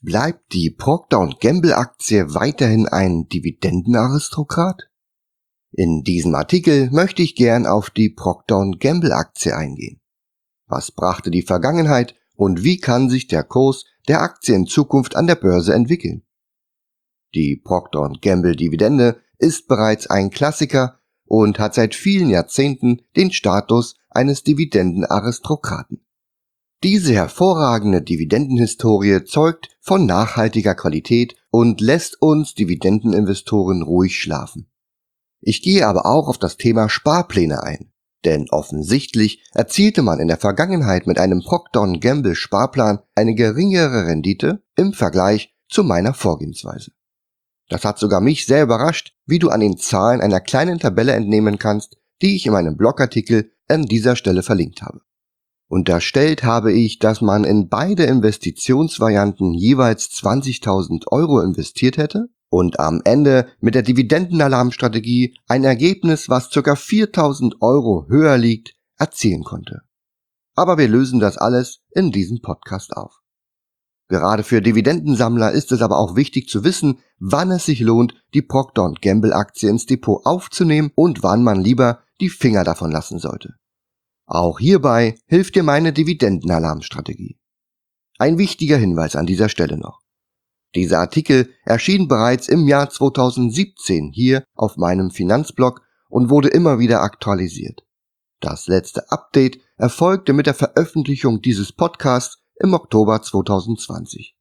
Bleibt die Procter & Gamble Aktie weiterhin ein Dividendenaristokrat? In diesem Artikel möchte ich gern auf die Procter & Gamble Aktie eingehen. Was brachte die Vergangenheit und wie kann sich der Kurs der Aktie in Zukunft an der Börse entwickeln? Die Procter & Gamble Dividende ist bereits ein Klassiker und hat seit vielen Jahrzehnten den Status eines Dividendenaristokraten. Diese hervorragende Dividendenhistorie zeugt von nachhaltiger Qualität und lässt uns Dividendeninvestoren ruhig schlafen. Ich gehe aber auch auf das Thema Sparpläne ein, denn offensichtlich erzielte man in der Vergangenheit mit einem Procter & Gamble Sparplan eine geringere Rendite im Vergleich zu meiner Vorgehensweise. Das hat sogar mich sehr überrascht, wie du an den Zahlen einer kleinen Tabelle entnehmen kannst, die ich in meinem Blogartikel an dieser Stelle verlinkt habe. Unterstellt habe ich, dass man in beide Investitionsvarianten jeweils 20.000 € investiert hätte und am Ende mit der Dividendenalarmstrategie ein Ergebnis, was ca. 4.000 € höher liegt, erzielen konnte. Aber wir lösen das alles in diesem Podcast auf. Gerade für Dividendensammler ist es aber auch wichtig zu wissen, wann es sich lohnt, die Procter & Gamble Aktie ins Depot aufzunehmen und wann man lieber die Finger davon lassen sollte. Auch hierbei hilft dir meine Dividendenalarmstrategie. Ein wichtiger Hinweis an dieser Stelle noch. Dieser Artikel erschien bereits im Jahr 2017 hier auf meinem Finanzblog und wurde immer wieder aktualisiert. Das letzte Update erfolgte mit der Veröffentlichung dieses Podcasts im Oktober 2020.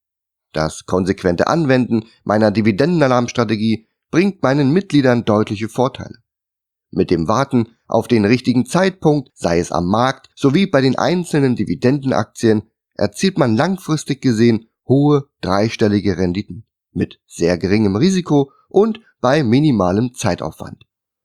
Das konsequente Anwenden meiner Dividendenalarmstrategie bringt meinen Mitgliedern deutliche Vorteile. Mit dem Warten auf den richtigen Zeitpunkt, sei es am Markt sowie bei den einzelnen Dividendenaktien, erzielt man langfristig gesehen hohe dreistellige Renditen mit sehr geringem Risiko und bei minimalem Zeitaufwand.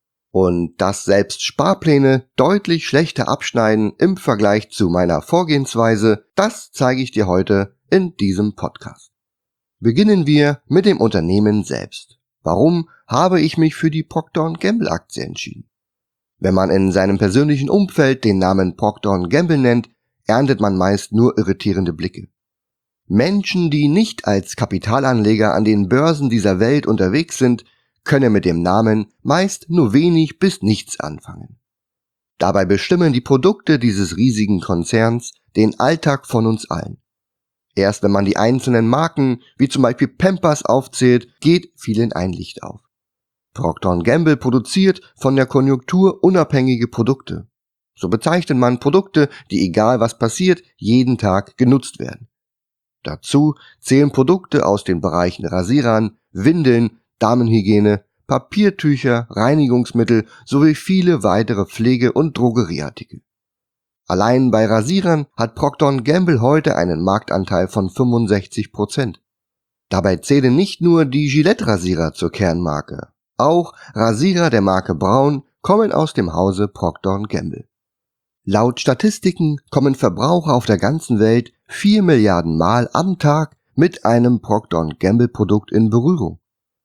Und dass selbst Sparpläne deutlich schlechter abschneiden im Vergleich zu meiner Vorgehensweise, das zeige ich dir heute in diesem Podcast. Beginnen wir mit dem Unternehmen selbst. Warum habe ich mich für die Procter & Gamble Aktie entschieden? Wenn man in seinem persönlichen Umfeld den Namen Procter & Gamble nennt, erntet man meist nur irritierende Blicke. Menschen, die nicht als Kapitalanleger an den Börsen dieser Welt unterwegs sind, können mit dem Namen meist nur wenig bis nichts anfangen. Dabei bestimmen die Produkte dieses riesigen Konzerns den Alltag von uns allen. Erst wenn man die einzelnen Marken, wie zum Beispiel Pampers, aufzählt, geht vielen ein Licht auf. Procter & Gamble produziert von der Konjunktur unabhängige Produkte. So bezeichnet man Produkte, die egal was passiert, jeden Tag genutzt werden. Dazu zählen Produkte aus den Bereichen Rasierern, Windeln, Damenhygiene, Papiertücher, Reinigungsmittel sowie viele weitere Pflege- und Drogerieartikel. Allein bei Rasierern hat Procter & Gamble heute einen Marktanteil von 65%. Dabei zählen nicht nur die Gillette-Rasierer zur Kernmarke. Auch Rasierer der Marke Braun kommen aus dem Hause Procter & Gamble. Laut Statistiken kommen Verbraucher auf der ganzen Welt 4 Milliarden Mal am Tag mit einem Procter & Gamble Produkt in Berührung.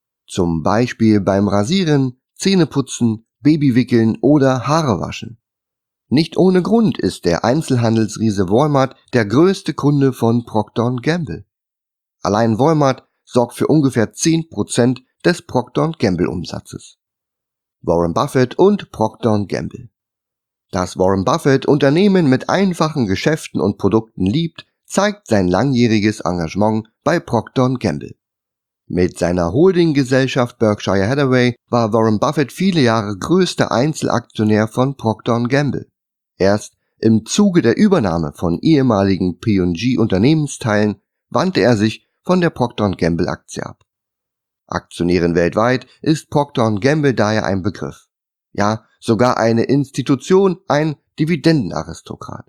Zum Beispiel beim Rasieren, Zähneputzen, Babywickeln oder Haare waschen. Nicht ohne Grund ist der Einzelhandelsriese Walmart der größte Kunde von Procter & Gamble. Allein Walmart sorgt für ungefähr 10% des Procter & Gamble Umsatzes. Warren Buffett und Procter & Gamble. Dass Warren Buffett Unternehmen mit einfachen Geschäften und Produkten liebt, zeigt sein langjähriges Engagement bei Procter & Gamble. Mit seiner Holdinggesellschaft Berkshire Hathaway war Warren Buffett viele Jahre größter Einzelaktionär von Procter & Gamble. Erst im Zuge der Übernahme von ehemaligen P&G Unternehmensteilen wandte er sich von der Procter & Gamble Aktie ab. Aktionären weltweit ist Procter & Gamble daher ein Begriff. Ja, sogar eine Institution, ein Dividendenaristokrat.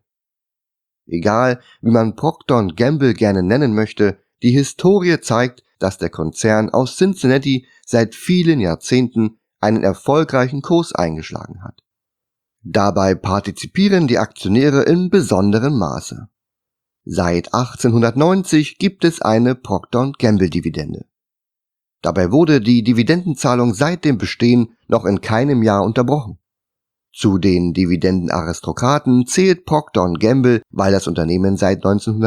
Egal, wie man Procter & Gamble gerne nennen möchte, die Historie zeigt, dass der Konzern aus Cincinnati seit vielen Jahrzehnten einen erfolgreichen Kurs eingeschlagen hat. Dabei partizipieren die Aktionäre in besonderem Maße. Seit 1890 gibt es eine Procter & Gamble Dividende. Dabei wurde die Dividendenzahlung seit dem Bestehen noch in keinem Jahr unterbrochen. Zu den Dividendenaristokraten zählt Procter & Gamble, weil das Unternehmen seit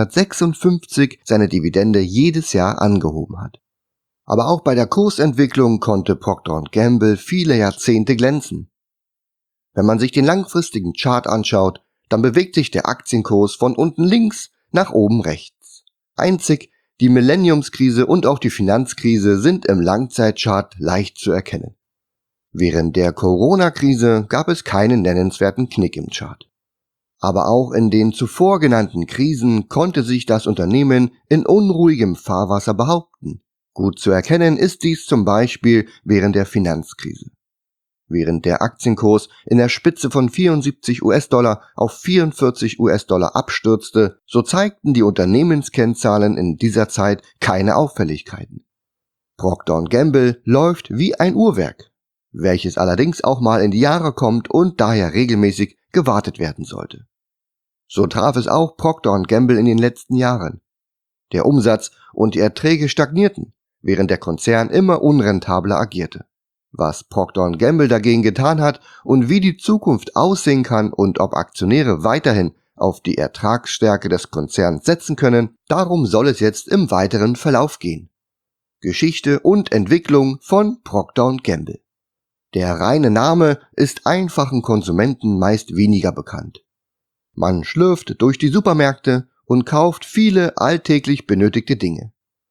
1956 seine Dividende jedes Jahr angehoben hat. Aber auch bei der Kursentwicklung konnte Procter & Gamble viele Jahrzehnte glänzen. Wenn man sich den langfristigen Chart anschaut, dann bewegt sich der Aktienkurs von unten links nach oben rechts. Einzig die Millenniumskrise und auch die Finanzkrise sind im Langzeitchart leicht zu erkennen. Während der Corona-Krise gab es keinen nennenswerten Knick im Chart. Aber auch in den zuvor genannten Krisen konnte sich das Unternehmen in unruhigem Fahrwasser behaupten. Gut zu erkennen ist dies zum Beispiel während der Finanzkrise. Während der Aktienkurs in der Spitze von 74 US-Dollar auf 44 US-Dollar abstürzte, so zeigten die Unternehmenskennzahlen in dieser Zeit keine Auffälligkeiten. Procter & Gamble läuft wie ein Uhrwerk, welches allerdings auch mal in die Jahre kommt und daher regelmäßig gewartet werden sollte. So traf es auch Procter & Gamble in den letzten Jahren. Der Umsatz und die Erträge stagnierten, während der Konzern immer unrentabler agierte. Was Procter & Gamble dagegen getan hat und wie die Zukunft aussehen kann und ob Aktionäre weiterhin auf die Ertragsstärke des Konzerns setzen können, darum soll es jetzt im weiteren Verlauf gehen. Geschichte und Entwicklung von Procter & Gamble. Der reine Name ist einfachen Konsumenten meist weniger bekannt. Man schlürft durch die Supermärkte und kauft viele alltäglich benötigte Dinge.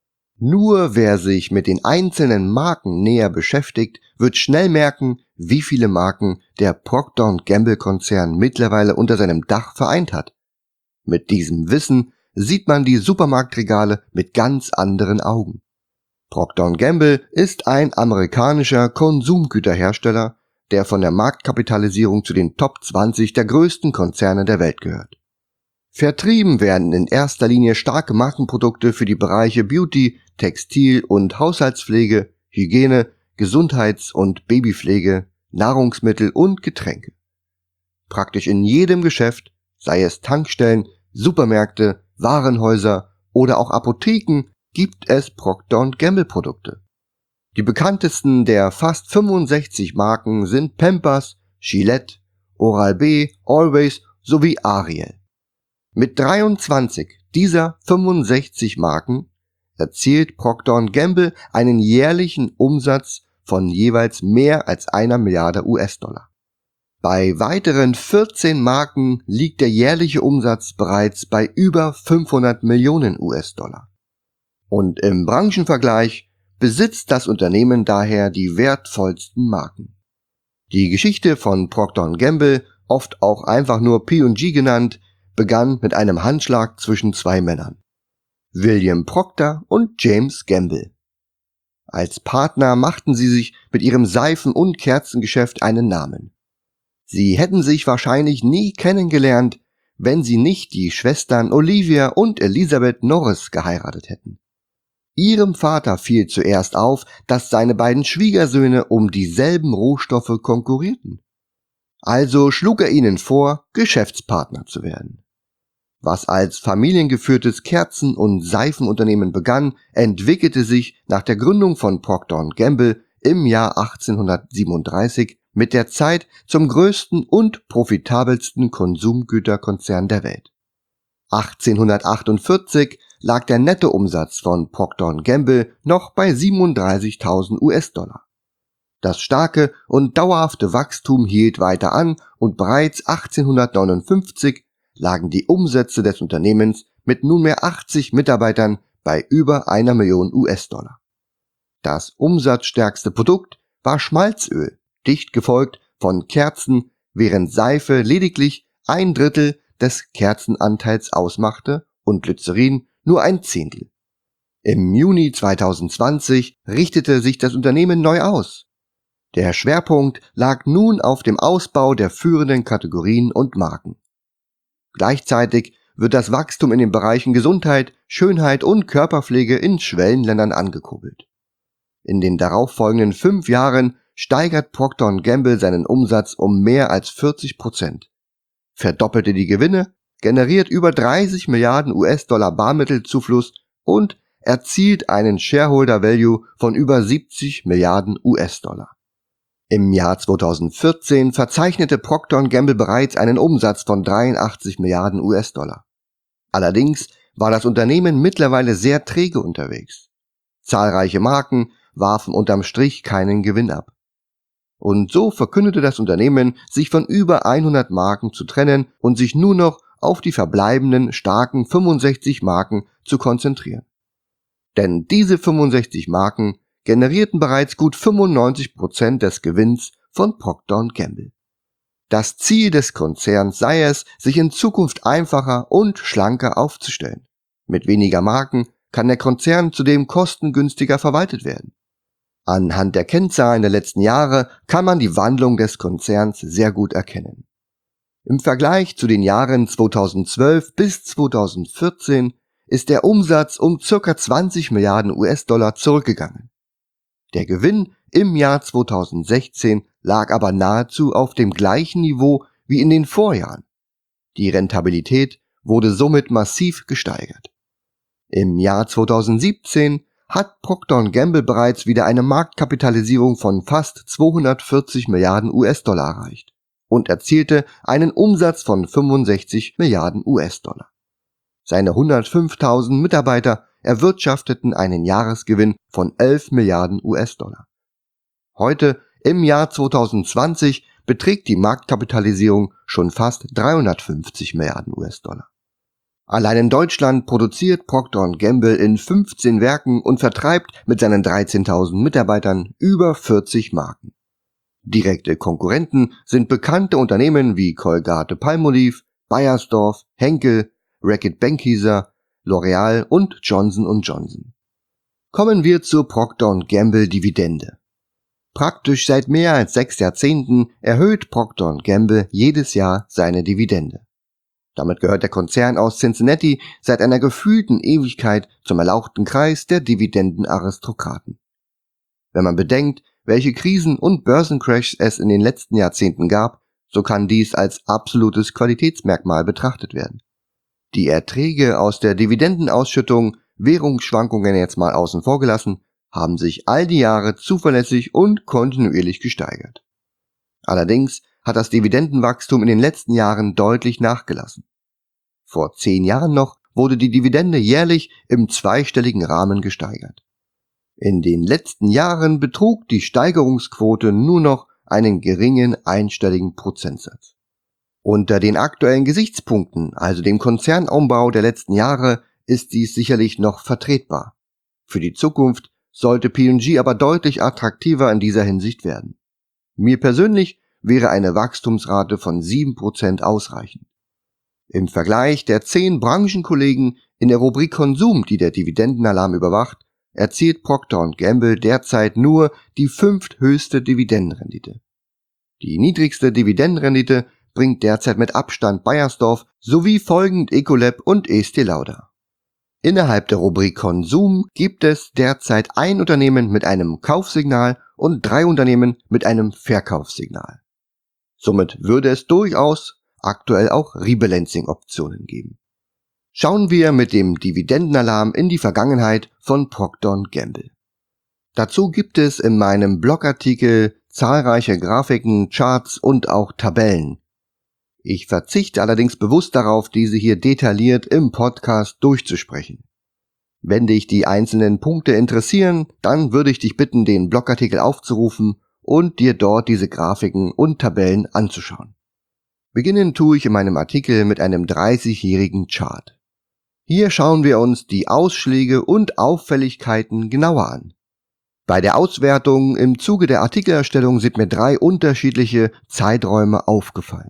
Nur wer sich mit den einzelnen Marken näher beschäftigt, wird schnell merken, wie viele Marken der Procter & Gamble-Konzern mittlerweile unter seinem Dach vereint hat. Mit diesem Wissen sieht man die Supermarktregale mit ganz anderen Augen. Procter & Gamble ist ein amerikanischer Konsumgüterhersteller, der von der Marktkapitalisierung zu den Top 20 der größten Konzerne der Welt gehört. Vertrieben werden in erster Linie starke Markenprodukte für die Bereiche Beauty, Textil- und Haushaltspflege, Hygiene, Gesundheits- und Babypflege, Nahrungsmittel und Getränke. Praktisch in jedem Geschäft, sei es Tankstellen, Supermärkte, Warenhäuser oder auch Apotheken, gibt es Procter & Gamble Produkte. Die bekanntesten der fast 65 Marken sind Pampers, Gillette, Oral-B, Always sowie Ariel. Mit 23 dieser 65 Marken erzielt Procter & Gamble einen jährlichen Umsatz von jeweils mehr als 1 Milliarde US-Dollar. Bei weiteren 14 Marken liegt der jährliche Umsatz bereits bei über 500 Millionen US-Dollar. Und im Branchenvergleich besitzt das Unternehmen daher die wertvollsten Marken. Die Geschichte von Procter & Gamble, oft auch einfach nur P&G genannt, begann mit einem Handschlag zwischen zwei Männern, William Procter und James Gamble. Als Partner machten sie sich mit ihrem Seifen- und Kerzengeschäft einen Namen. Sie hätten sich wahrscheinlich nie kennengelernt, wenn sie nicht die Schwestern Olivia und Elizabeth Norris geheiratet hätten. Ihrem Vater fiel zuerst auf, dass seine beiden Schwiegersöhne um dieselben Rohstoffe konkurrierten. Also schlug er ihnen vor, Geschäftspartner zu werden. Was als familiengeführtes Kerzen- und Seifenunternehmen begann, entwickelte sich nach der Gründung von Procter & Gamble im Jahr 1837 mit der Zeit zum größten und profitabelsten Konsumgüterkonzern der Welt. 1848 lag der Nettoumsatz von Procter & Gamble noch bei 37.000 US-Dollar. Das starke und dauerhafte Wachstum hielt weiter an und bereits 1859 lagen die Umsätze des Unternehmens mit nunmehr 80 Mitarbeitern bei über 1 Million US-Dollar. Das umsatzstärkste Produkt war Schmalzöl, dicht gefolgt von Kerzen, während Seife lediglich 1/3 des Kerzenanteils ausmachte und Glycerin nur 1/10. Im Juni 2020 richtete sich das Unternehmen neu aus. Der Schwerpunkt lag nun auf dem Ausbau der führenden Kategorien und Marken. Gleichzeitig wird das Wachstum in den Bereichen Gesundheit, Schönheit und Körperpflege in Schwellenländern angekurbelt. In den darauffolgenden 5 Jahren steigert Procter & Gamble seinen Umsatz um mehr als 40%, verdoppelte die Gewinne, generiert über 30 Milliarden US-Dollar Barmittelzufluss und erzielt einen Shareholder Value von über 70 Milliarden US-Dollar. Im Jahr 2014 verzeichnete Procter & Gamble bereits einen Umsatz von 83 Milliarden US-Dollar. Allerdings war das Unternehmen mittlerweile sehr träge unterwegs. Zahlreiche Marken warfen unterm Strich keinen Gewinn ab. Und so verkündete das Unternehmen, sich von über 100 Marken zu trennen und sich nur noch auf die verbleibenden starken 65 Marken zu konzentrieren. Denn diese 65 Marken generierten bereits gut 95% des Gewinns von Procter & Gamble. Das Ziel des Konzerns sei es, sich in Zukunft einfacher und schlanker aufzustellen. Mit weniger Marken kann der Konzern zudem kostengünstiger verwaltet werden. Anhand der Kennzahlen der letzten Jahre kann man die Wandlung des Konzerns sehr gut erkennen. Im Vergleich zu den Jahren 2012 bis 2014 ist der Umsatz um ca. 20 Milliarden US-Dollar zurückgegangen. Der Gewinn im Jahr 2016 lag aber nahezu auf dem gleichen Niveau wie in den Vorjahren. Die Rentabilität wurde somit massiv gesteigert. Im Jahr 2017 hat Procter & Gamble bereits wieder eine Marktkapitalisierung von fast 240 Milliarden US-Dollar erreicht und erzielte einen Umsatz von 65 Milliarden US-Dollar. Seine 105.000 Mitarbeiter erwirtschafteten einen Jahresgewinn von 11 Milliarden US-Dollar. Heute, im Jahr 2020, beträgt die Marktkapitalisierung schon fast 350 Milliarden US-Dollar. Allein in Deutschland produziert Procter & Gamble in 15 Werken und vertreibt mit seinen 13.000 Mitarbeitern über 40 Marken. Direkte Konkurrenten sind bekannte Unternehmen wie Colgate-Palmolive, Beiersdorf, Henkel, Reckitt Benckiser, L'Oreal und Johnson & Johnson. Kommen wir zur Procter & Gamble Dividende. Praktisch seit mehr als 6 Jahrzehnten erhöht Procter & Gamble jedes Jahr seine Dividende. Damit gehört der Konzern aus Cincinnati seit einer gefühlten Ewigkeit zum erlauchten Kreis der Dividendenaristokraten. Wenn man bedenkt, welche Krisen und Börsencrashs es in den letzten Jahrzehnten gab, so kann dies als absolutes Qualitätsmerkmal betrachtet werden. Die Erträge aus der Dividendenausschüttung, Währungsschwankungen jetzt mal außen vor gelassen, haben sich all die Jahre zuverlässig und kontinuierlich gesteigert. Allerdings hat das Dividendenwachstum in den letzten Jahren deutlich nachgelassen. Vor 10 Jahren noch wurde die Dividende jährlich im zweistelligen Rahmen gesteigert. In den letzten Jahren betrug die Steigerungsquote nur noch einen geringen einstelligen Prozentsatz. Unter den aktuellen Gesichtspunkten, also dem Konzernumbau der letzten Jahre, ist dies sicherlich noch vertretbar. Für die Zukunft sollte P&G aber deutlich attraktiver in dieser Hinsicht werden. Mir persönlich wäre eine Wachstumsrate von 7% ausreichend. Im Vergleich der 10 Branchenkollegen in der Rubrik Konsum, die der Dividendenalarm überwacht, erzielt Procter & Gamble derzeit nur die 5. höchste Dividendenrendite. Die niedrigste Dividendenrendite bringt derzeit mit Abstand Beiersdorf sowie folgend Ecolab und Estée Lauder. Innerhalb der Rubrik Konsum gibt es derzeit ein Unternehmen mit einem Kaufsignal und 3 Unternehmen mit einem Verkaufssignal. Somit würde es durchaus aktuell auch Rebalancing-Optionen geben. Schauen wir mit dem Dividendenalarm in die Vergangenheit von Procter & Gamble. Dazu gibt es in meinem Blogartikel zahlreiche Grafiken, Charts und auch Tabellen. Ich verzichte allerdings bewusst darauf, diese hier detailliert im Podcast durchzusprechen. Wenn dich die einzelnen Punkte interessieren, dann würde ich dich bitten, den Blogartikel aufzurufen und dir dort diese Grafiken und Tabellen anzuschauen. Beginnen tue ich in meinem Artikel mit einem 30-jährigen Chart. Hier schauen wir uns die Ausschläge und Auffälligkeiten genauer an. Bei der Auswertung im Zuge der Artikelerstellung sind mir 3 unterschiedliche Zeiträume aufgefallen.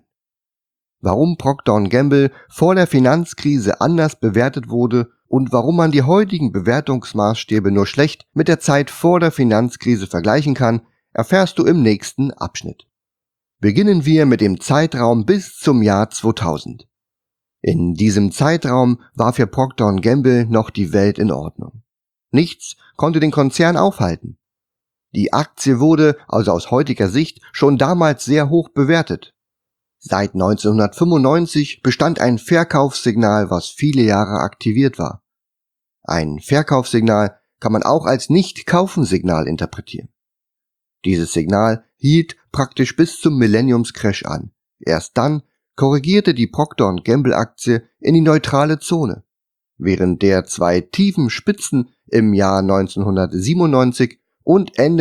Warum Procter & Gamble vor der Finanzkrise anders bewertet wurde und warum man die heutigen Bewertungsmaßstäbe nur schlecht mit der Zeit vor der Finanzkrise vergleichen kann, erfährst du im nächsten Abschnitt. Beginnen wir mit dem Zeitraum bis zum Jahr 2000. In diesem Zeitraum war für Procter & Gamble noch die Welt in Ordnung. Nichts konnte den Konzern aufhalten. Die Aktie wurde, also aus heutiger Sicht, schon damals sehr hoch bewertet. Seit 1995 bestand ein Verkaufssignal, was viele Jahre aktiviert war. Ein Verkaufssignal kann man auch als Nicht-Kaufen-Signal interpretieren. Dieses Signal hielt praktisch bis zum Millenniumscrash an. Erst dann korrigierte die Procter & Gamble Aktie in die neutrale Zone. Während der zwei tiefen Spitzen im Jahr 1997 und Ende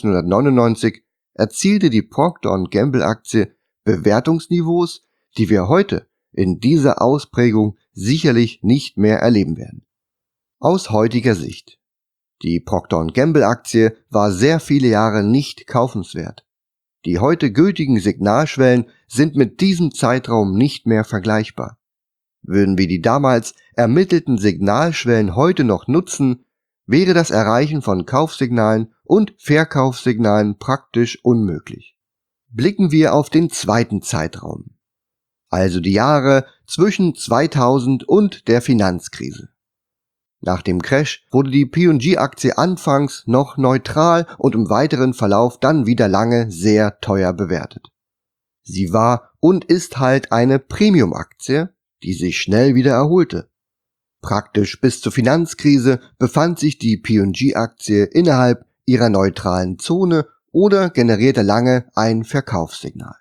1999 erzielte die Procter & Gamble Aktie Bewertungsniveaus, die wir heute in dieser Ausprägung sicherlich nicht mehr erleben werden. Aus heutiger Sicht: Die Procter & Gamble Aktie war sehr viele Jahre nicht kaufenswert. Die heute gültigen Signalschwellen sind mit diesem Zeitraum nicht mehr vergleichbar. Würden wir die damals ermittelten Signalschwellen heute noch nutzen, wäre das Erreichen von Kaufsignalen und Verkaufssignalen praktisch unmöglich. Blicken wir auf den zweiten Zeitraum, also die Jahre zwischen 2000 und der Finanzkrise. Nach dem Crash wurde die P&G-Aktie anfangs noch neutral und im weiteren Verlauf dann wieder lange sehr teuer bewertet. Sie war und ist halt eine Premium-Aktie, die sich schnell wieder erholte. Praktisch bis zur Finanzkrise befand sich die P&G-Aktie innerhalb ihrer neutralen Zone oder generierte lange ein Verkaufssignal.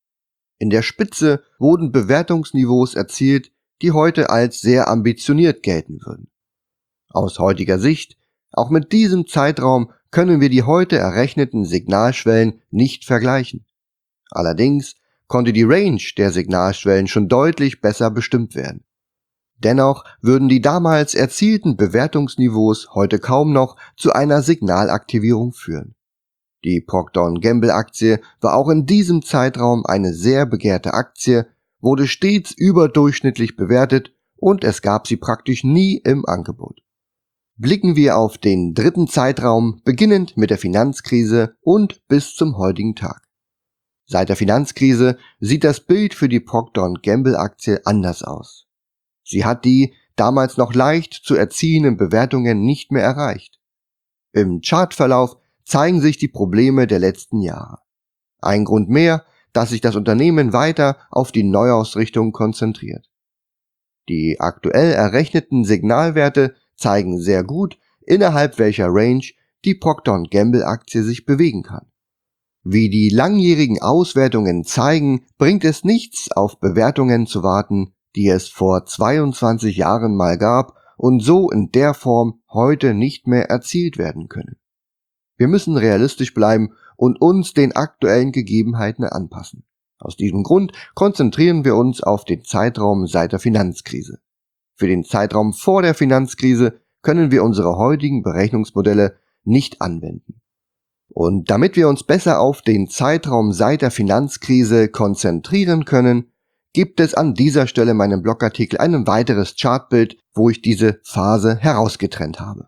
In der Spitze wurden Bewertungsniveaus erzielt, die heute als sehr ambitioniert gelten würden. Aus heutiger Sicht, auch mit diesem Zeitraum können wir die heute errechneten Signalschwellen nicht vergleichen. Allerdings konnte die Range der Signalschwellen schon deutlich besser bestimmt werden. Dennoch würden die damals erzielten Bewertungsniveaus heute kaum noch zu einer Signalaktivierung führen. Die Procter & Gamble Aktie war auch in diesem Zeitraum eine sehr begehrte Aktie, wurde stets überdurchschnittlich bewertet und es gab sie praktisch nie im Angebot. Blicken wir auf den dritten Zeitraum, beginnend mit der Finanzkrise und bis zum heutigen Tag. Seit der Finanzkrise sieht das Bild für die Procter & Gamble Aktie anders aus. Sie hat die damals noch leicht zu erzielenden Bewertungen nicht mehr erreicht. Im Chartverlauf zeigen sich die Probleme der letzten Jahre. Ein Grund mehr, dass sich das Unternehmen weiter auf die Neuausrichtung konzentriert. Die aktuell errechneten Signalwerte zeigen sehr gut, innerhalb welcher Range die Procter & Gamble Aktie sich bewegen kann. Wie die langjährigen Auswertungen zeigen, bringt es nichts, auf Bewertungen zu warten, die es vor 22 Jahren mal gab und so in der Form heute nicht mehr erzielt werden können. Wir müssen realistisch bleiben und uns den aktuellen Gegebenheiten anpassen. Aus diesem Grund konzentrieren wir uns auf den Zeitraum seit der Finanzkrise. Für den Zeitraum vor der Finanzkrise können wir unsere heutigen Berechnungsmodelle nicht anwenden. Und damit wir uns besser auf den Zeitraum seit der Finanzkrise konzentrieren können, gibt es an dieser Stelle in meinem Blogartikel ein weiteres Chartbild, wo ich diese Phase herausgetrennt habe.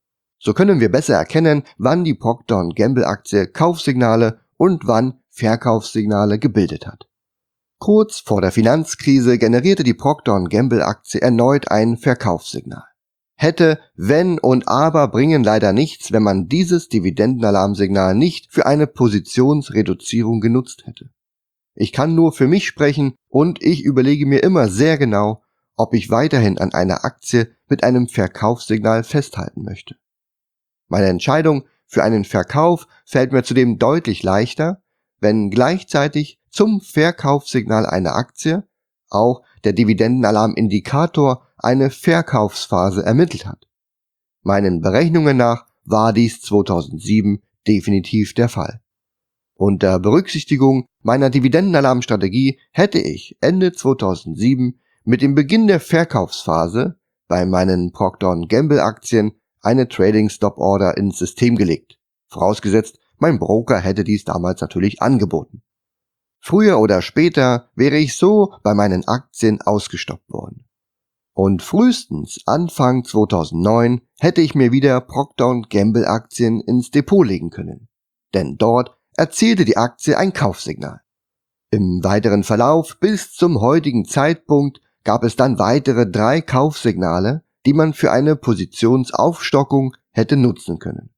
So können wir besser erkennen, wann die Procter & Gamble Aktie Kaufsignale und wann Verkaufssignale gebildet hat. Kurz vor der Finanzkrise generierte die Procter & Gamble Aktie erneut ein Verkaufssignal. Hätte, wenn und aber bringen leider nichts, wenn man dieses Dividendenalarmsignal nicht für eine Positionsreduzierung genutzt hätte. Ich kann nur für mich sprechen und ich überlege mir immer sehr genau, ob ich weiterhin an einer Aktie mit einem Verkaufssignal festhalten möchte. Meine Entscheidung für einen Verkauf fällt mir zudem deutlich leichter, wenn gleichzeitig zum Verkaufssignal einer Aktie auch der Dividendenalarmindikator eine Verkaufsphase ermittelt hat. Meinen Berechnungen nach war dies 2007 definitiv der Fall. Unter Berücksichtigung meiner Dividendenalarmstrategie hätte ich Ende 2007 mit dem Beginn der Verkaufsphase bei meinen Procter & Gamble Aktien eine Trading Stop Order ins System gelegt, vorausgesetzt, mein Broker hätte dies damals natürlich angeboten. Früher oder später wäre ich so bei meinen Aktien ausgestoppt worden. Und frühestens Anfang 2009 hätte ich mir wieder Procter & Gamble Aktien ins Depot legen können, denn dort erzielte die Aktie ein Kaufsignal. Im weiteren Verlauf bis zum heutigen Zeitpunkt gab es dann weitere 3 Kaufsignale, die man für eine Positionsaufstockung hätte nutzen können.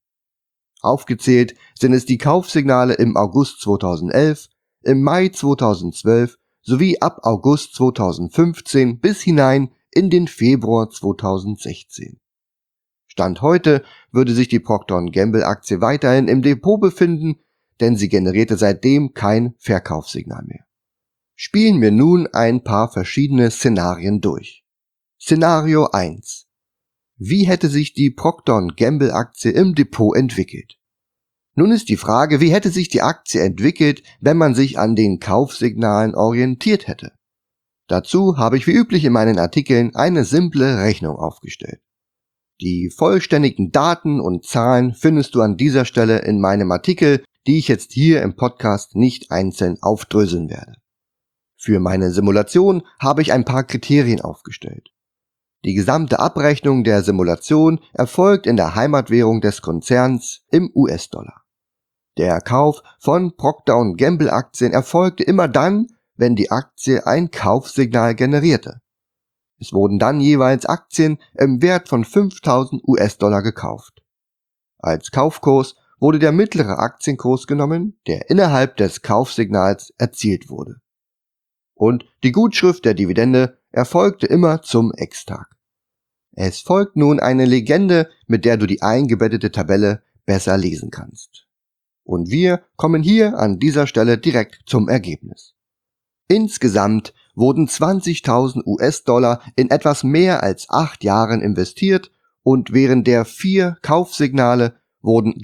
Aufgezählt sind es die Kaufsignale im August 2011, im Mai 2012 sowie ab August 2015 bis hinein in den Februar 2016. Stand heute würde sich die Procter & Gamble Aktie weiterhin im Depot befinden, denn sie generierte seitdem kein Verkaufssignal mehr. Spielen wir nun ein paar verschiedene Szenarien durch. Szenario 1. Wie hätte sich die Procter & Gamble Aktie im Depot entwickelt? Nun ist die Frage, wie hätte sich die Aktie entwickelt, wenn man sich an den Kaufsignalen orientiert hätte? Dazu habe ich wie üblich in meinen Artikeln eine simple Rechnung aufgestellt. Die vollständigen Daten und Zahlen findest du an dieser Stelle in meinem Artikel, die ich jetzt hier im Podcast nicht einzeln aufdröseln werde. Für meine Simulation habe ich ein paar Kriterien aufgestellt. Die gesamte Abrechnung der Simulation erfolgt in der Heimatwährung des Konzerns im US-Dollar. Der Kauf von Procter & Gamble Aktien erfolgte immer dann, wenn die Aktie ein Kaufsignal generierte. Es wurden dann jeweils Aktien im Wert von 5.000 US-Dollar gekauft. Als Kaufkurs wurde der mittlere Aktienkurs genommen, der innerhalb des Kaufsignals erzielt wurde. Und die Gutschrift der Dividende erfolgte immer zum Ex-Tag. Es folgt nun eine Legende, mit der du die eingebettete Tabelle besser lesen kannst. Und wir kommen hier an dieser Stelle direkt zum Ergebnis. Insgesamt wurden 20.000 US-Dollar in etwas mehr als 8 Jahren investiert und während der 4 Kaufsignale wurden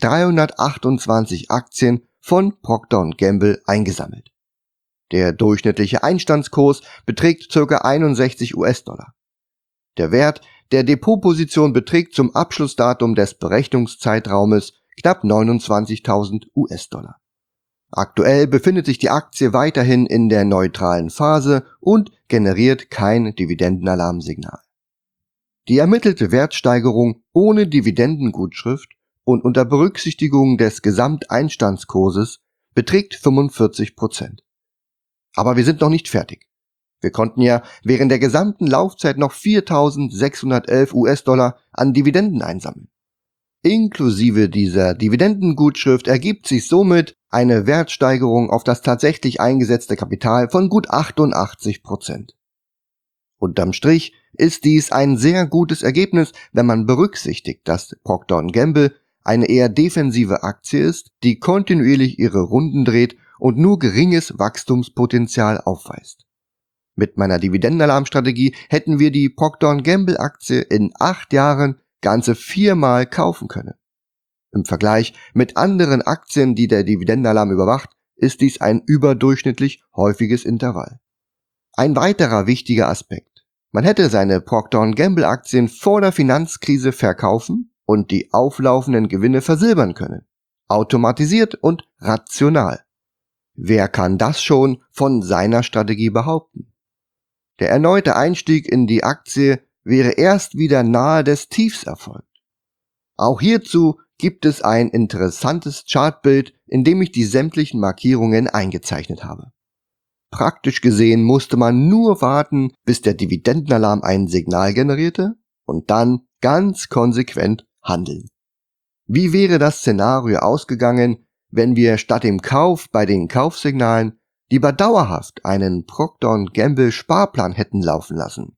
328 Aktien von Procter & Gamble eingesammelt. Der durchschnittliche Einstandskurs beträgt ca. 61 US-Dollar. Der Wert der Depotposition beträgt zum Abschlussdatum des Berechnungszeitraumes knapp 29.000 US-Dollar. Aktuell befindet sich die Aktie weiterhin in der neutralen Phase und generiert kein Dividendenalarmsignal. Die ermittelte Wertsteigerung ohne Dividendengutschrift und unter Berücksichtigung des Gesamteinstandskurses beträgt 45%. Aber wir sind noch nicht fertig. Wir konnten ja während der gesamten Laufzeit noch 4.611 US-Dollar an Dividenden einsammeln. Inklusive dieser Dividendengutschrift ergibt sich somit eine Wertsteigerung auf das tatsächlich eingesetzte Kapital von gut 88%. Unterm Strich ist dies ein sehr gutes Ergebnis, wenn man berücksichtigt, dass Procter & Gamble eine eher defensive Aktie ist, die kontinuierlich ihre Runden dreht und nur geringes Wachstumspotenzial aufweist. Mit meiner Dividendenalarmstrategie hätten wir die Procter & Gamble Aktie in 8 Jahren ganze 4-mal kaufen können. Im Vergleich mit anderen Aktien, die der Dividendenalarm überwacht, ist dies ein überdurchschnittlich häufiges Intervall. Ein weiterer wichtiger Aspekt. Man hätte seine Procter & Gamble Aktien vor der Finanzkrise verkaufen und die auflaufenden Gewinne versilbern können. Automatisiert und rational. Wer kann das schon von seiner Strategie behaupten? Der erneute Einstieg in die Aktie wäre erst wieder nahe des Tiefs erfolgt. Auch hierzu gibt es ein interessantes Chartbild, in dem ich die sämtlichen Markierungen eingezeichnet habe. Praktisch gesehen musste man nur warten, bis der Dividendenalarm ein Signal generierte und dann ganz konsequent handeln. Wie wäre das Szenario ausgegangen, wenn wir statt dem Kauf bei den Kaufsignalen lieber dauerhaft einen Procter & Gamble Sparplan hätten laufen lassen?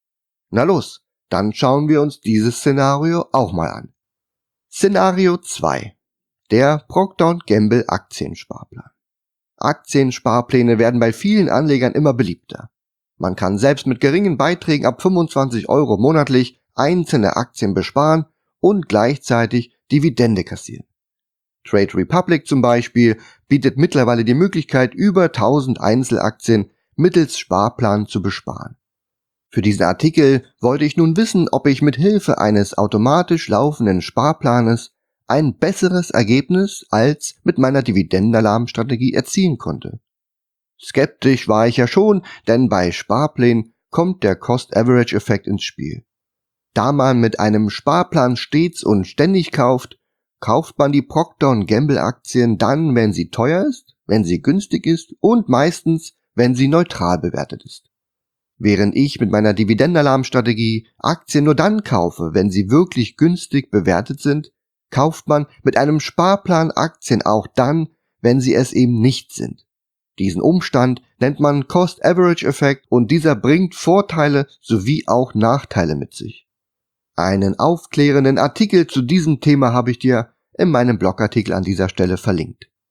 Na los, dann schauen wir uns dieses Szenario auch mal an. Szenario 2. Der Procter & Gamble Aktiensparplan. Aktiensparpläne werden bei vielen Anlegern immer beliebter. Man kann selbst mit geringen Beiträgen ab 25 € monatlich einzelne Aktien besparen und gleichzeitig Dividende kassieren. Trade Republic zum Beispiel bietet mittlerweile die Möglichkeit, über 1000 Einzelaktien mittels Sparplan zu besparen. Für diesen Artikel wollte ich nun wissen, ob ich mit Hilfe eines automatisch laufenden Sparplanes ein besseres Ergebnis als mit meiner Dividendenalarmstrategie erzielen konnte. Skeptisch war ich ja schon, denn bei Sparplänen kommt der Cost-Average-Effekt ins Spiel. Da man mit einem Sparplan stets und ständig kauft, kauft man die Procter & Gamble Aktien dann, wenn sie teuer ist, wenn sie günstig ist und meistens, wenn sie neutral bewertet ist. Während ich mit meiner Dividendenalarmstrategie Aktien nur dann kaufe, wenn sie wirklich günstig bewertet sind, kauft man mit einem Sparplan Aktien auch dann, wenn sie es eben nicht sind. Diesen Umstand nennt man Cost-Average-Effekt und dieser bringt Vorteile sowie auch Nachteile mit sich. Einen aufklärenden Artikel zu diesem Thema habe ich dir in meinem Blogartikel an dieser Stelle verlinkt.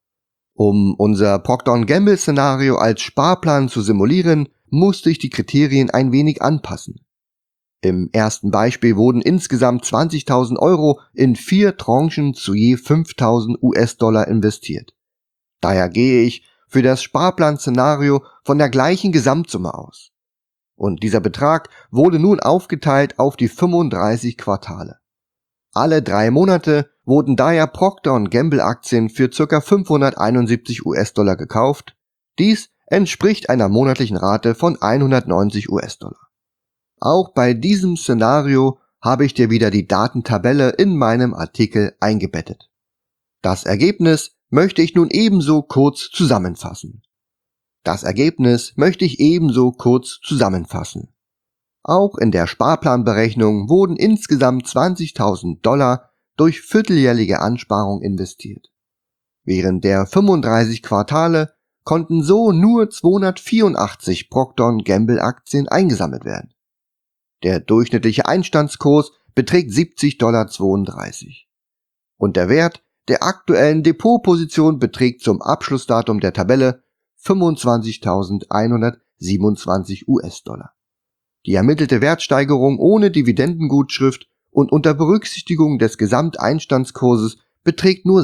Um unser Procter & Gamble Szenario als Sparplan zu simulieren, musste ich die Kriterien ein wenig anpassen. Im ersten Beispiel wurden insgesamt 20.000 Euro in 4 Tranchen zu je 5.000 US-Dollar investiert. Daher gehe ich für das Sparplan-Szenario von der gleichen Gesamtsumme aus. Und dieser Betrag wurde nun aufgeteilt auf die 35 Quartale. Alle 3 Monate wurden daher Procter & Gamble Aktien für ca. 571 US-Dollar gekauft. Dies entspricht einer monatlichen Rate von 190 US-Dollar. Auch bei diesem Szenario habe ich dir wieder die Datentabelle in meinem Artikel eingebettet. Das Ergebnis möchte ich nun ebenso kurz zusammenfassen. Auch in der Sparplanberechnung wurden insgesamt 20.000 Dollar durch vierteljährliche Ansparung investiert. Während der 35 Quartale konnten so nur 284 Procter & Gamble Aktien eingesammelt werden. Der durchschnittliche Einstandskurs beträgt 70,32 Dollar. Und der Wert der aktuellen Depotposition beträgt zum Abschlussdatum der Tabelle 25.127 US-Dollar. Die ermittelte Wertsteigerung ohne Dividendengutschrift und unter Berücksichtigung des Gesamteinstandskurses beträgt nur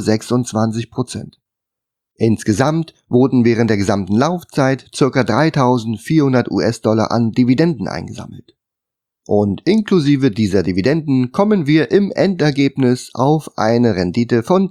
26%. Insgesamt wurden während der gesamten Laufzeit ca. 3.400 US-Dollar an Dividenden eingesammelt. Und inklusive dieser Dividenden kommen wir im Endergebnis auf eine Rendite von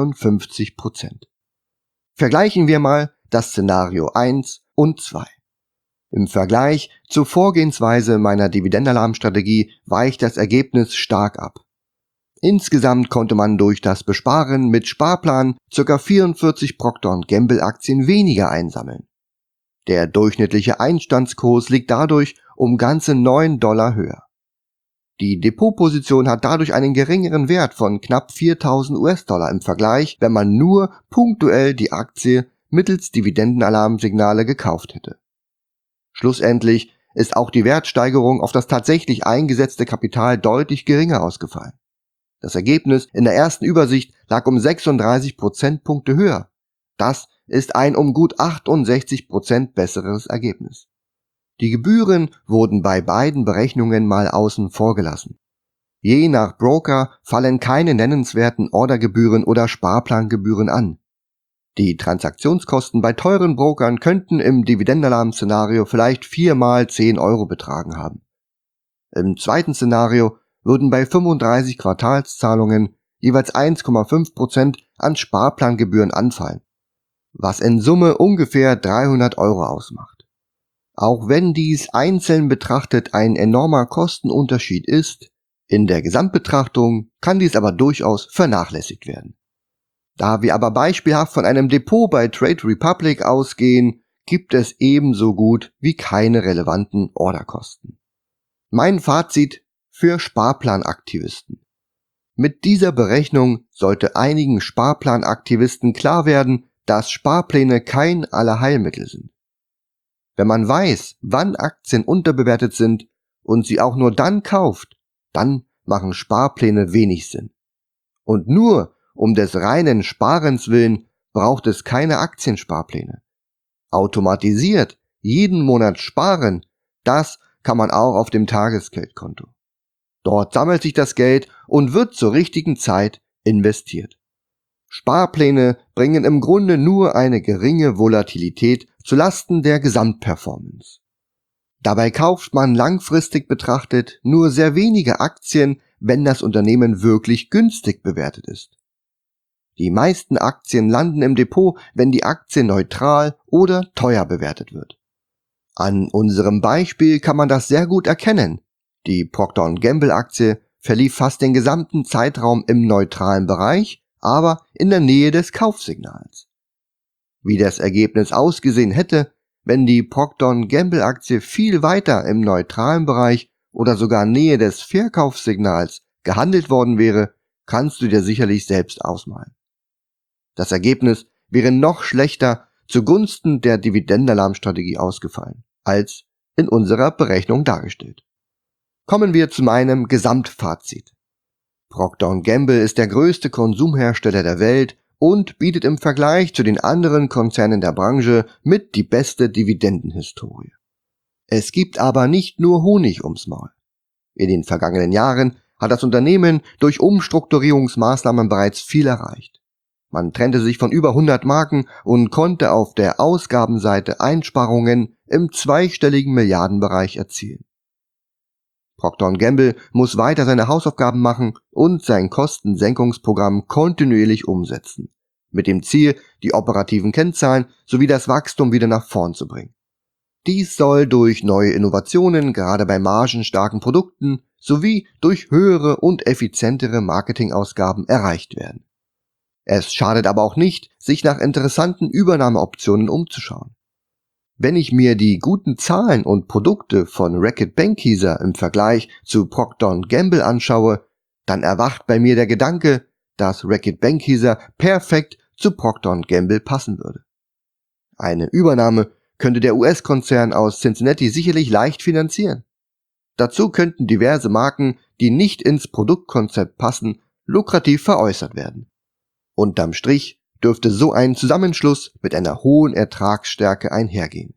52%. Vergleichen wir mal das Szenario 1 und 2. Im Vergleich zur Vorgehensweise meiner Dividendenalarmstrategie weicht das Ergebnis stark ab. Insgesamt konnte man durch das Besparen mit Sparplan ca. 44 Procter & Gamble Aktien weniger einsammeln. Der durchschnittliche Einstandskurs liegt dadurch um ganze 9 Dollar höher. Die Depotposition hat dadurch einen geringeren Wert von knapp 4.000 US-Dollar im Vergleich, wenn man nur punktuell die Aktie mittels Dividendenalarmsignale gekauft hätte. Schlussendlich ist auch die Wertsteigerung auf das tatsächlich eingesetzte Kapital deutlich geringer ausgefallen. Das Ergebnis in der ersten Übersicht lag um 36 Prozentpunkte höher. Das ist ein um gut 68% besseres Ergebnis. Die Gebühren wurden bei beiden Berechnungen mal außen vor gelassen. Je nach Broker fallen keine nennenswerten Ordergebühren oder Sparplangebühren an. Die Transaktionskosten bei teuren Brokern könnten im Dividendenalarm-Szenario vielleicht 4 mal 10 Euro betragen haben. Im zweiten Szenario würden bei 35 Quartalszahlungen jeweils 1,5% an Sparplangebühren anfallen, was in Summe ungefähr 300 Euro ausmacht. Auch wenn dies einzeln betrachtet ein enormer Kostenunterschied ist, in der Gesamtbetrachtung kann dies aber durchaus vernachlässigt werden. Da wir aber beispielhaft von einem Depot bei Trade Republic ausgehen, gibt es ebenso gut wie keine relevanten Orderkosten. Mein Fazit für Sparplanaktivisten. Mit dieser Berechnung sollte einigen Sparplanaktivisten klar werden, dass Sparpläne kein Allerheilmittel sind. Wenn man weiß, wann Aktien unterbewertet sind und sie auch nur dann kauft, dann machen Sparpläne wenig Sinn. Und nur um des reinen Sparens willen braucht es keine Aktiensparpläne. Automatisiert jeden Monat sparen, das kann man auch auf dem Tagesgeldkonto. Dort sammelt sich das Geld und wird zur richtigen Zeit investiert. Sparpläne bringen im Grunde nur eine geringe Volatilität zu Lasten der Gesamtperformance. Dabei kauft man langfristig betrachtet nur sehr wenige Aktien, wenn das Unternehmen wirklich günstig bewertet ist. Die meisten Aktien landen im Depot, wenn die Aktie neutral oder teuer bewertet wird. An unserem Beispiel kann man das sehr gut erkennen. Die Procter & Gamble Aktie verlief fast den gesamten Zeitraum im neutralen Bereich, aber in der Nähe des Kaufsignals. Wie das Ergebnis ausgesehen hätte, wenn die Procter & Gamble Aktie viel weiter im neutralen Bereich oder sogar Nähe des Verkaufssignals gehandelt worden wäre, kannst du dir sicherlich selbst ausmalen. Das Ergebnis wäre noch schlechter zugunsten der Dividendenalarmstrategie ausgefallen, als in unserer Berechnung dargestellt. Kommen wir zu meinem Gesamtfazit. Procter & Gamble ist der größte Konsumhersteller der Welt und bietet im Vergleich zu den anderen Konzernen der Branche mit die beste Dividendenhistorie. Es gibt aber nicht nur Honig ums Maul. In den vergangenen Jahren hat das Unternehmen durch Umstrukturierungsmaßnahmen bereits viel erreicht. Man trennte sich von über 100 Marken und konnte auf der Ausgabenseite Einsparungen im zweistelligen Milliardenbereich erzielen. Procter & Gamble muss weiter seine Hausaufgaben machen und sein Kostensenkungsprogramm kontinuierlich umsetzen, mit dem Ziel, die operativen Kennzahlen sowie das Wachstum wieder nach vorn zu bringen. Dies soll durch neue Innovationen, gerade bei margenstarken Produkten, sowie durch höhere und effizientere Marketingausgaben erreicht werden. Es schadet aber auch nicht, sich nach interessanten Übernahmeoptionen umzuschauen. Wenn ich mir die guten Zahlen und Produkte von Reckitt Benckiser im Vergleich zu Procter & Gamble anschaue, dann erwacht bei mir der Gedanke, dass Reckitt Benckiser perfekt zu Procter & Gamble passen würde. Eine Übernahme könnte der US-Konzern aus Cincinnati sicherlich leicht finanzieren. Dazu könnten diverse Marken, die nicht ins Produktkonzept passen, lukrativ veräußert werden. Unterm Strich dürfte so ein Zusammenschluss mit einer hohen Ertragsstärke einhergehen.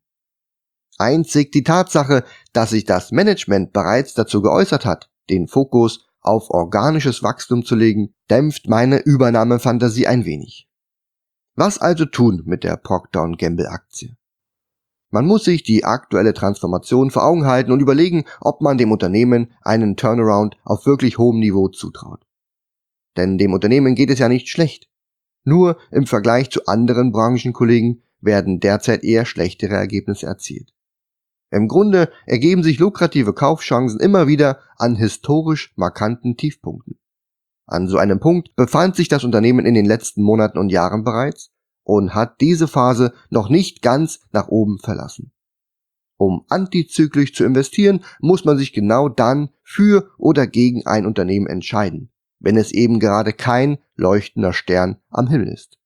Einzig die Tatsache, dass sich das Management bereits dazu geäußert hat, den Fokus auf organisches Wachstum zu legen, dämpft meine Übernahmefantasie ein wenig. Was also tun mit der Procter & Gamble Aktie? Man muss sich die aktuelle Transformation vor Augen halten und überlegen, ob man dem Unternehmen einen Turnaround auf wirklich hohem Niveau zutraut. Denn dem Unternehmen geht es ja nicht schlecht. Nur im Vergleich zu anderen Branchenkollegen werden derzeit eher schlechtere Ergebnisse erzielt. Im Grunde ergeben sich lukrative Kaufchancen immer wieder an historisch markanten Tiefpunkten. An so einem Punkt befand sich das Unternehmen in den letzten Monaten und Jahren bereits und hat diese Phase noch nicht ganz nach oben verlassen. Um antizyklisch zu investieren, muss man sich genau dann für oder gegen ein Unternehmen entscheiden, wenn es eben gerade kein leuchtender Stern am Himmel ist.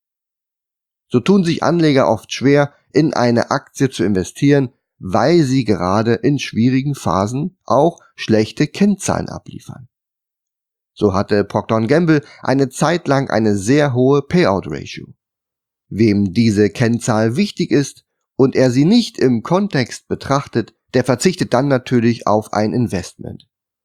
So tun sich Anleger oft schwer, in eine Aktie zu investieren, weil sie gerade in schwierigen Phasen auch schlechte Kennzahlen abliefern. So hatte Procter & Gamble eine Zeit lang eine sehr hohe Payout-Ratio. Wem diese Kennzahl wichtig ist und er sie nicht im Kontext betrachtet, der verzichtet dann natürlich auf ein Investment.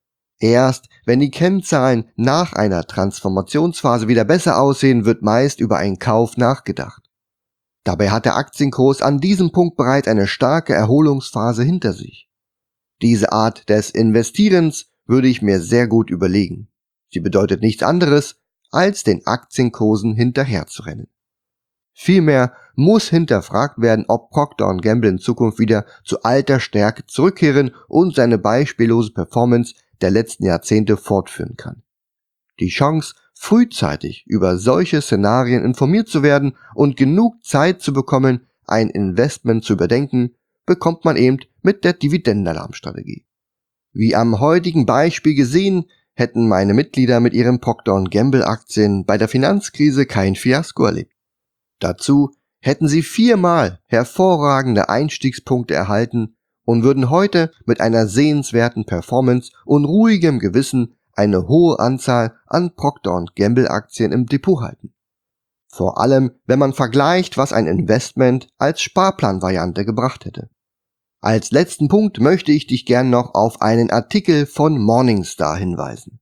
Erst wenn die Kennzahlen nach einer Transformationsphase wieder besser aussehen, wird meist über einen Kauf nachgedacht. Dabei hat der Aktienkurs an diesem Punkt bereits eine starke Erholungsphase hinter sich. Diese Art des Investierens würde ich mir sehr gut überlegen. Sie bedeutet nichts anderes, als den Aktienkursen hinterherzurennen. Vielmehr muss hinterfragt werden, ob Procter & Gamble in Zukunft wieder zu alter Stärke zurückkehren und seine beispiellose Performance der letzten Jahrzehnte fortführen kann. Die Chance, frühzeitig über solche Szenarien informiert zu werden und genug Zeit zu bekommen, ein Investment zu überdenken, bekommt man eben mit der Dividendenalarmstrategie. Wie am heutigen Beispiel gesehen, hätten meine Mitglieder mit ihren Procter & Gamble Aktien bei der Finanzkrise kein Fiasko erlebt. Dazu hätten sie 4-mal hervorragende Einstiegspunkte erhalten und würden heute mit einer sehenswerten Performance und ruhigem Gewissen eine hohe Anzahl an Procter & Gamble Aktien im Depot halten. Vor allem, wenn man vergleicht, was ein Investment als Sparplanvariante gebracht hätte. Als letzten Punkt möchte ich dich gern noch auf einen Artikel von Morningstar hinweisen.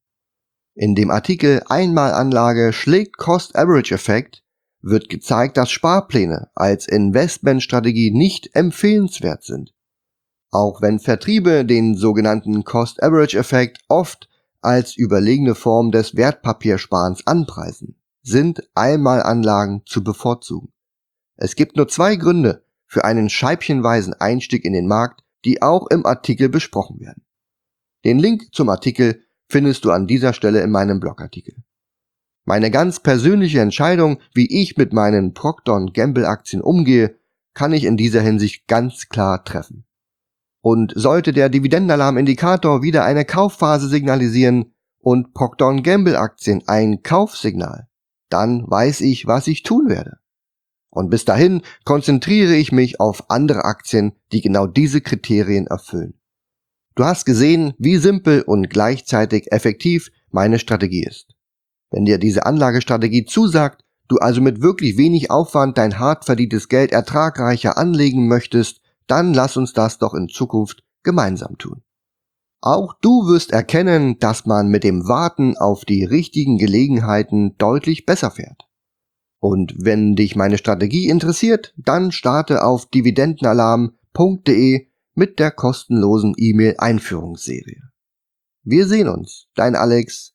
In dem Artikel Einmalanlage schlägt Cost-Average-Effekt wird gezeigt, dass Sparpläne als Investmentstrategie nicht empfehlenswert sind. Auch wenn Vertriebe den sogenannten Cost-Average-Effekt oft als überlegene Form des Wertpapiersparens anpreisen, sind Einmalanlagen zu bevorzugen. Es gibt nur 2 Gründe für einen scheibchenweisen Einstieg in den Markt, die auch im Artikel besprochen werden. Den Link zum Artikel findest du an dieser Stelle in meinem Blogartikel. Meine ganz persönliche Entscheidung, wie ich mit meinen Procter & Gamble Aktien umgehe, kann ich in dieser Hinsicht ganz klar treffen. Und sollte der Dividendenalarm-Indikator wieder eine Kaufphase signalisieren und Procter & Gamble Aktien ein Kaufsignal, dann weiß ich, was ich tun werde. Und bis dahin konzentriere ich mich auf andere Aktien, die genau diese Kriterien erfüllen. Du hast gesehen, wie simpel und gleichzeitig effektiv meine Strategie ist. Wenn dir diese Anlagestrategie zusagt, du also mit wirklich wenig Aufwand dein hart verdientes Geld ertragreicher anlegen möchtest, dann lass uns das doch in Zukunft gemeinsam tun. Auch du wirst erkennen, dass man mit dem Warten auf die richtigen Gelegenheiten deutlich besser fährt. Und wenn dich meine Strategie interessiert, dann starte auf dividendenalarm.de mit der kostenlosen E-Mail-Einführungsserie. Wir sehen uns, dein Alex.